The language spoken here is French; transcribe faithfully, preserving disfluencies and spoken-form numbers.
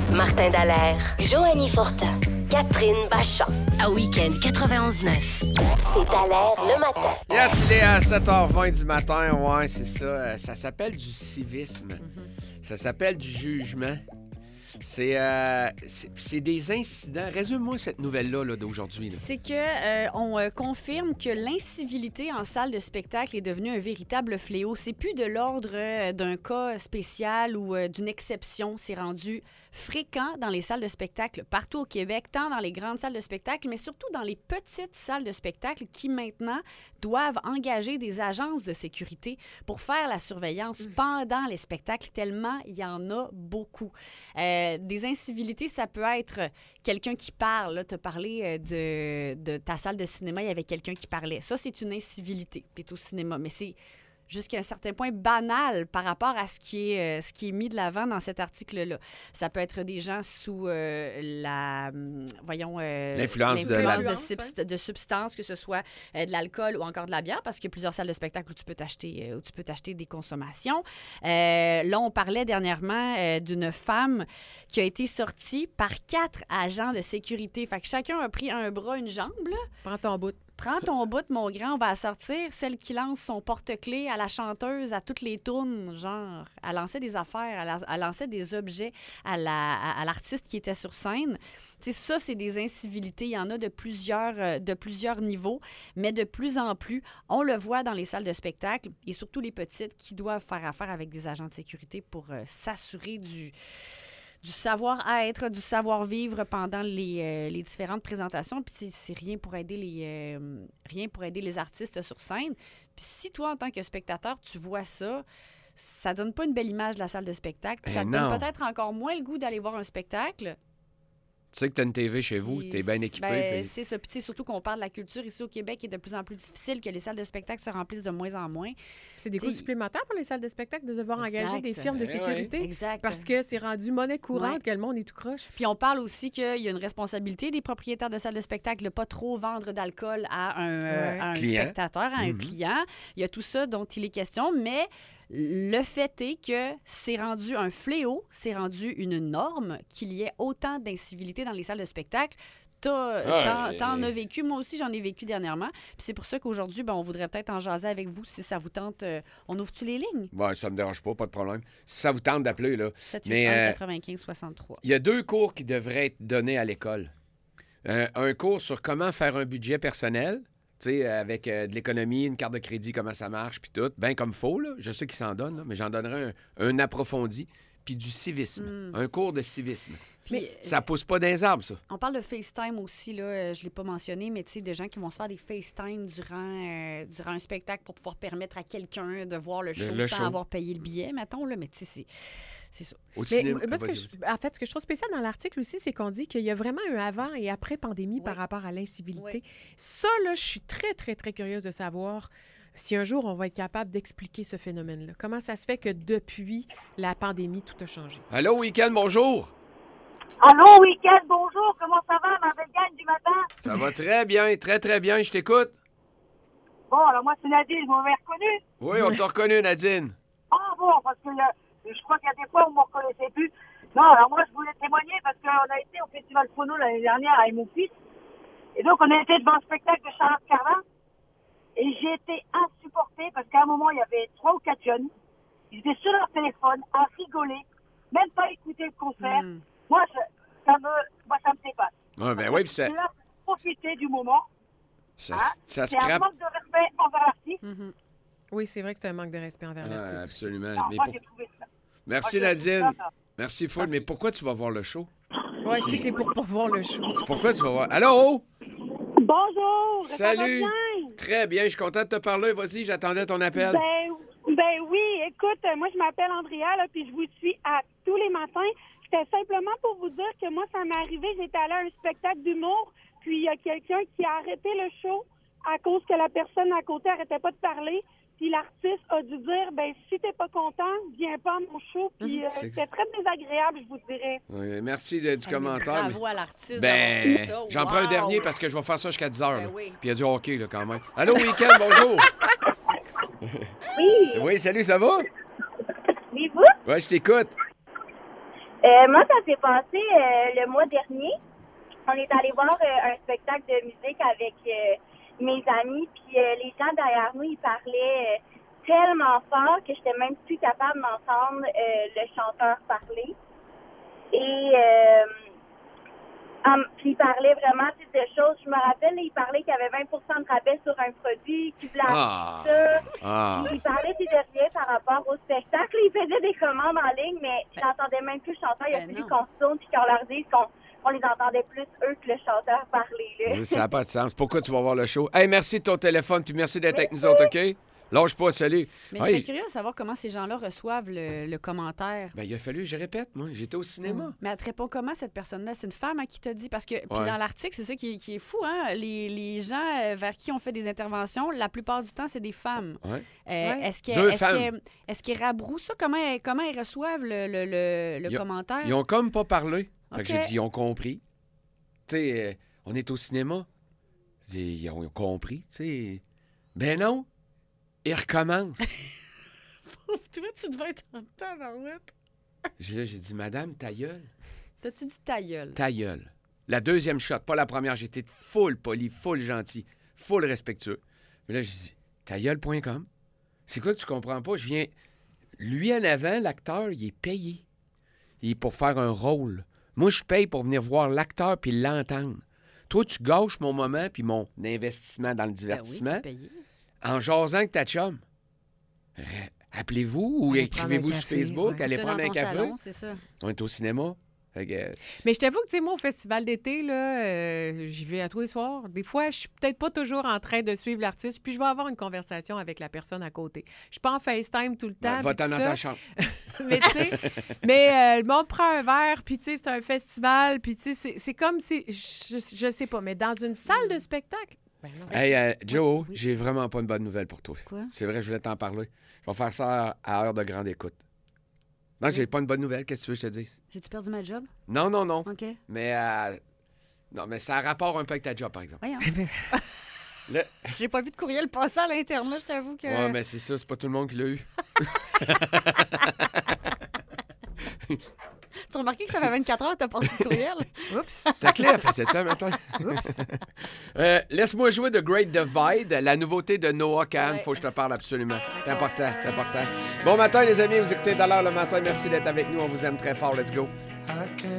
Martin Dallaire, Joanie Fortin, Catherine Bachand. À Week-end quatre-vingt-onze neuf. C'est Dallaire le matin. Yes, il est à sept heures vingt du matin. Ouais, c'est ça. Ça s'appelle du civisme. Mm-hmm. Ça s'appelle du jugement. C'est, euh, c'est, c'est des incidents. Résume-moi cette nouvelle-là là, d'aujourd'hui. Là. C'est que euh, on euh, confirme que l'incivilité en salle de spectacle est devenue un véritable fléau. C'est plus de l'ordre euh, d'un cas spécial ou euh, d'une exception. C'est rendu fréquent dans les salles de spectacle partout au Québec, tant dans les grandes salles de spectacle, mais surtout dans les petites salles de spectacle qui maintenant doivent engager des agences de sécurité pour faire la surveillance mmh. pendant les spectacles, tellement il y en a beaucoup. Euh, des incivilités, ça peut être quelqu'un qui parle. Tu as parlé de, de ta salle de cinéma, il y avait quelqu'un qui parlait. Ça, c'est une incivilité. Tu es au cinéma, mais c'est jusqu'à un certain point banal par rapport à ce qui est, euh, ce qui est mis de l'avant dans cet article-là. Ça peut être des gens sous euh, la, voyons, euh, l'influence, l'influence de, la... de, subst- de substances, que ce soit euh, de l'alcool ou encore de la bière, parce qu'il y a plusieurs salles de spectacle où tu peux t'acheter, euh, où tu peux t'acheter des consommations. Euh, là, on parlait dernièrement euh, d'une femme qui a été sortie par quatre agents de sécurité. Fait que chacun a pris un bras, une jambe. Là. Prends ton bout. Prends ton bout, mon grand, on va sortir. Celle qui lance son porte-clés à la chanteuse, à toutes les tournes, genre, elle lançait des affaires, elle, elle lançait des objets à, la, à, à l'artiste qui était sur scène. Tu sais, ça, c'est des incivilités. Il y en a de plusieurs, de plusieurs niveaux, mais de plus en plus, on le voit dans les salles de spectacle et surtout les petites qui doivent faire affaire avec des agents de sécurité pour euh, s'assurer du... du savoir-être, du savoir-vivre pendant les, euh, les différentes présentations. Puis c'est rien pour aider les euh, rien pour aider les artistes sur scène. Puis si toi, en tant que spectateur, tu vois ça, ça donne pas une belle image de la salle de spectacle. Puis ça te donne peut-être encore moins le goût d'aller voir un spectacle. Tu sais que tu as une T V chez vous, tu es bien équipé. Ben, puis... C'est ça. Puis surtout qu'on parle de la culture ici au Québec, qui est de plus en plus difficile, que les salles de spectacle se remplissent de moins en moins. C'est des coûts supplémentaires pour les salles de spectacle de devoir exact. engager des firmes de sécurité. Oui. Exact. Parce que c'est rendu monnaie courante ouais. que le monde est tout croche. Puis on parle aussi qu'il y a une responsabilité des propriétaires de salles de spectacle de ne pas trop vendre d'alcool à un, ouais. euh, à un spectateur, à mm-hmm. un client. Il y a tout ça dont il est question, mais... Le fait est que c'est rendu un fléau, c'est rendu une norme qu'il y ait autant d'incivilité dans les salles de spectacle. T'as, t'en, t'en as vécu, moi aussi j'en ai vécu dernièrement. Puis c'est pour ça qu'aujourd'hui, ben, on voudrait peut-être en jaser avec vous si ça vous tente. Euh, on ouvre-tu les lignes? Oui, ça me dérange pas, pas de problème. Si ça vous tente d'appeler, là. sept huit un quatre-vingt-quinze soixante-trois. Il y a deux cours qui devraient être donnés à l'école. Euh, un cours sur comment faire un budget personnel. Tu sais, avec euh, de l'économie, une carte de crédit, comment ça marche, puis tout. Bien comme faut, là. Je sais qu'ils s'en donnent, là, mais j'en donnerai un, un approfondi. Puis du civisme. Mm. Un cours de civisme. Mais ça pousse pas dans les arbres, ça. On parle de FaceTime aussi, là. Je l'ai pas mentionné, mais tu sais, des gens qui vont se faire des FaceTime durant, euh, durant un spectacle pour pouvoir permettre à quelqu'un de voir le show le, le sans show. avoir payé le billet, mettons, là. Mais tu sais, c'est... C'est ça. Au cinéma, mais, moi, ce que je, en fait, ce que je trouve spécial dans l'article aussi, c'est qu'on dit qu'il y a vraiment un avant et après pandémie oui. par rapport à l'incivilité. Oui. Ça, là, je suis très, très, très curieuse de savoir si un jour on va être capable d'expliquer ce phénomène-là. Comment ça se fait que depuis la pandémie, tout a changé? Allô, Week-end, bonjour! Allô, Week-end, bonjour! Comment ça va, ma belle gang du matin? Ça va très bien, très, très bien, je t'écoute. Bon, alors moi, c'est Nadine, vous m'avez reconnu? Oui, on t'a reconnu, Nadine. Ah bon, parce que... Euh... Je crois qu'il y a des fois où on ne me reconnaissait plus. Non, alors moi, je voulais témoigner parce qu'on a été au Festival Phono l'année dernière avec mon fils. Et donc, on a été devant un spectacle de Charlotte Cardin. Et j'ai été insupportée parce qu'à un moment, il y avait trois ou quatre jeunes. Ils étaient sur leur téléphone, à rigoler, même pas écouter le concert. Mm. Moi, je, ça me, moi, ça me dépasse. Ouais, ben oui, puis ça... Je suis là pour profiter du moment. Ça, hein? ça C'est un manque de respect envers l'artiste. Mm-hmm. Oui, c'est vrai que c'est un manque de respect envers ah, l'artiste. Absolument. Alors, mais moi, pour... j'ai trouvé ça. Merci, moi, Nadine. Ça, Merci, Foul. Mais pourquoi tu vas voir le show? Oui, c'était pour, pour voir le show. Pourquoi tu vas voir... Allô? Bonjour! Salut! Très bien, je suis content de te parler. Vas-y, j'attendais ton appel. Ben, ben oui, écoute, moi, je m'appelle Andrea, là, puis je vous suis à tous les matins. C'était simplement pour vous dire que moi, ça m'est arrivé, j'étais allée à un spectacle d'humour, puis il y a quelqu'un qui a arrêté le show à cause que la personne à côté n'arrêtait pas de parler. Puis l'artiste a dû dire, ben si t'es pas content, viens pas à mon show. Puis euh, c'était très désagréable, je vous dirais. Oui, merci de, du ah, commentaire. Bravo à l'artiste. Ben, ça. J'en wow. prends un dernier parce que je vais faire ça jusqu'à dix heures. Ben oui. Puis il y a du hockey, là, quand même. Allô, Week-end, bonjour. Oui. Oui, salut, ça va? Oui, vous? Oui, je t'écoute. Euh, moi, ça s'est passé euh, le mois dernier. On est allé voir euh, un spectacle de musique avec euh, mes amis, puis euh, les gens derrière nous, ils parlaient euh, tellement fort que j'étais même plus capable d'entendre euh, le chanteur parler. Et euh, um, puis il parlait vraiment de choses. Je me rappelle, il parlait qu'il y avait vingt pour cent de rabais sur un produit, qu'il voulait Ah. ça. Ah. Il parlait de rien par rapport au spectacle. Il faisait des commandes en ligne, mais je n'entendais même plus le chanteur. Il a Ben fallu non. qu'on se tourne et qu'on leur dise qu'on on les entendait plus, eux, que le chanteur parler. Là. Ça n'a pas de sens. Pourquoi tu vas voir le show? Hey, merci de ton téléphone, puis merci d'être avec nous autres, OK? Lâche pas, salut. Mais je Hey, serais curieux de savoir comment ces gens-là reçoivent le, le commentaire. ben, il a fallu, je répète, moi, j'étais au cinéma. Mais elle te répond comment, cette personne-là? C'est une femme à qui t'a dit? Parce que, puis Ouais. dans l'article, c'est ça qui est, qui est fou, hein? Les, les gens euh, vers qui on fait des interventions, la plupart du temps, c'est des femmes. Ouais. Euh, Ouais. Est-ce que- Deux est-ce femmes. que- est-ce qu'ils rabrouent ça? Comment, elles- comment ils reçoivent le, le, le, le Ils ont- commentaire? Ils ont comme pas parlé. Fait que j'ai OK. dit, ils ont compris. Tu sais, euh, on est au cinéma. J'ai dit, ils ont compris, tu sais. Ben non, ils recommencent. Toi, tu devais être en tabarouette. J'ai là, j'ai dit, madame, ta gueule. T'as-tu dit ta gueule? Ta gueule. La deuxième shot, pas la première, j'étais full poli, full gentil, full respectueux. Mais là, j'ai dit, ta gueule point com. C'est quoi que tu comprends pas? Je viens. Lui en avant, l'acteur, il est payé. Il est pour faire un rôle. Moi, je paye pour venir voir l'acteur puis l'entendre. Toi, tu gâches mon moment puis mon investissement dans le Ben oui, divertissement t'es payé. en jasant avec ta chum. Ra- Appelez-vous ou Allez prendre un écrivez-vous sur café, Facebook, ouais. allez T'es prendre dans un ton café. salon, c'est ça. On est au cinéma. Fait que, euh, Mais je t'avoue que, tu sais, moi, au festival d'été, là, euh, j'y vais à tous les soirs. Des fois, je suis peut-être pas toujours en train de suivre l'artiste, puis je vais avoir une conversation avec la personne à côté. Je suis pas en FaceTime tout le temps. ben, va-t'en puis dans tout ta ça. chambre. mais tu sais, mais euh, le monde prend un verre, puis tu sais, c'est un festival, puis tu sais, c'est- c'est comme si, je, je sais pas, mais dans une salle de spectacle. Ben non. Hey, euh, Joe, oui. j'ai vraiment pas une bonne nouvelle pour toi. Quoi? C'est vrai, je voulais t'en parler. Je vais faire ça à heure de grande écoute. Non, j'ai pas une bonne nouvelle. Qu'est-ce que tu veux que je te dise? J'ai-tu perdu ma job? Non, non, non. OK. Mais, euh, non, mais ça a rapport un peu avec ta job, par exemple. Voyons. Le- J'ai pas vu de courriel passer à l'Internet, je t'avoue que... Ouais, mais c'est ça, c'est pas tout le monde qui l'a eu. Tu as remarqué que ça fait vingt-quatre heures que t'as passé le courriel? Oups. Ta clé a fait ça matin. Oups. Euh, Laisse-moi jouer The Great Divide, la nouveauté de Noah Kahn. Ouais. Faut que je te parle absolument. C'est important, c'est important. Bon matin, les amis. Vous écoutez Dans l'heure le matin. Merci d'être avec nous. On vous aime très fort. Let's go.